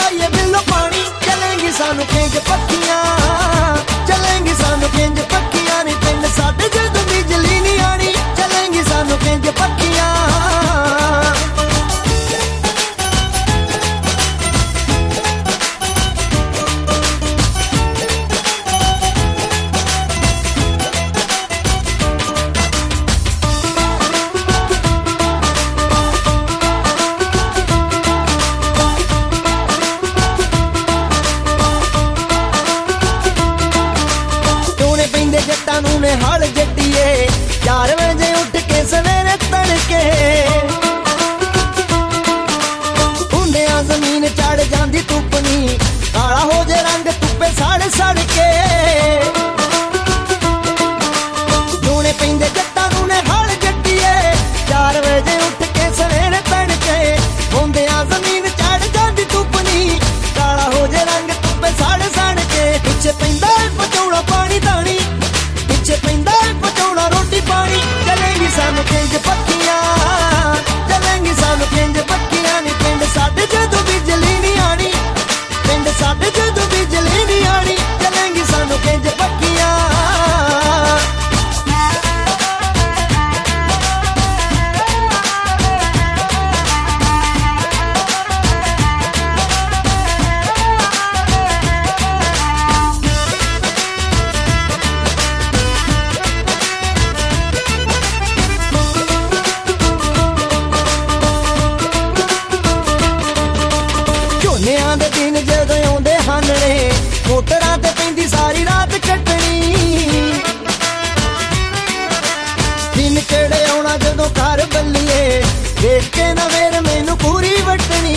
पाइए बिल्लो पानी चलेंगी सानू किंज पक्कियां चलेंगी सानू किंज पक्कियां नी पिंड साडे जदों बिजली नहीं आनी चलेंगी सानू किंज पक्कियां ने हाल जट्टिए 4 बजे उठ के सवेरे तड़के उन्हें जमीन चढ़ जाती धुपनी काला हो जे रंग धुप्पे साड़ सड़ के दूने पैंदे जट्टां नूं ने हाल जट्टिए 4 बजे उठ के सवेरे तड़के उन्हें जमीन चढ़ जाती धुपनी काला हो जे रंग धुप्पे साड़ सड़ के पिछे पैंदा पचौड़ा पानी दानी पैंदा पचौड़ा रोटी पानी चलेंगी सानू किंज पक्कियां चलेंगी सानू किंज पक्कियां नी पिंड साडे जदों बिजली नहीं आनी पिंड साडे जदों बिजली नहीं आनी चलेंगी सानू किंज पक्कियां दे दिन जदों आउंदे हानणे मोटरां ते पैंदी सारी रात कटनी दिन किहड़े आउणा जदों घर बल्लीए देख के ना मेर मैनू पूरी वटनी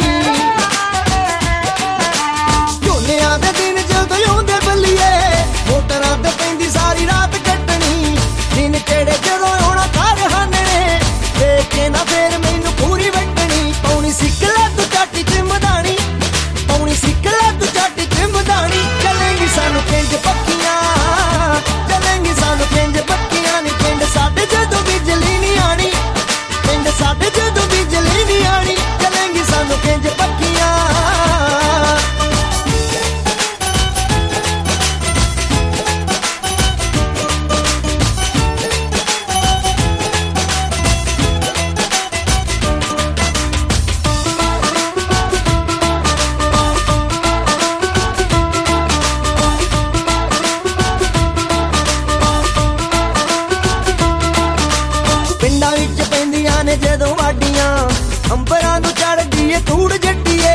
झोनियां दे दिन जदों आउंदे बल्लीए मोटरां ते पैंदी सारी रात कटनी दिन किहड़े जदों आउणा घर हानणे देख के ना फेर मैनू पूरी वटनी पौनी सिक्कला तू चाटी च मदानी सिक्कला तू चाटी चिंबदानी चलेंगी सानू किंज पक्कियां चलेंगी सानू किंज पक्कियां नी पिंड साडे जदों बिजली नहीं आनी पिंड साडे जदों बिजली नहीं आनी चलेंगी सानू किंज पक्कियां पिंडां विच पैंदियां ने जदों वाडियां अंबरां नूं चढ़दी ए धूड़ जट्टीए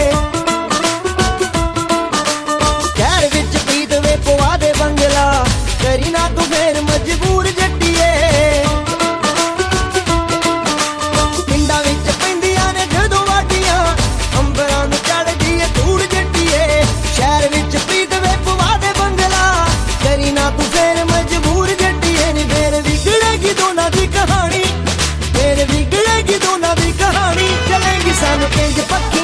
शहर विच प्रीत वे पवा दे बंगला करी ना तू फेर मजबूर जट्टीए पिंडां विच पैंदियां ने जदों वाडियां अंबरां नूं चढ़दी ए धूड़ जट्टीए शहर विच प्रीत वे पवा दे बंगला करी ना तू फेर मजबूर जट्टीए नी फेर विगड़ेगी दोनां दी कहानी बिगड़ेगी दोनों की कहानी चलेंगी सानू किंज पक्की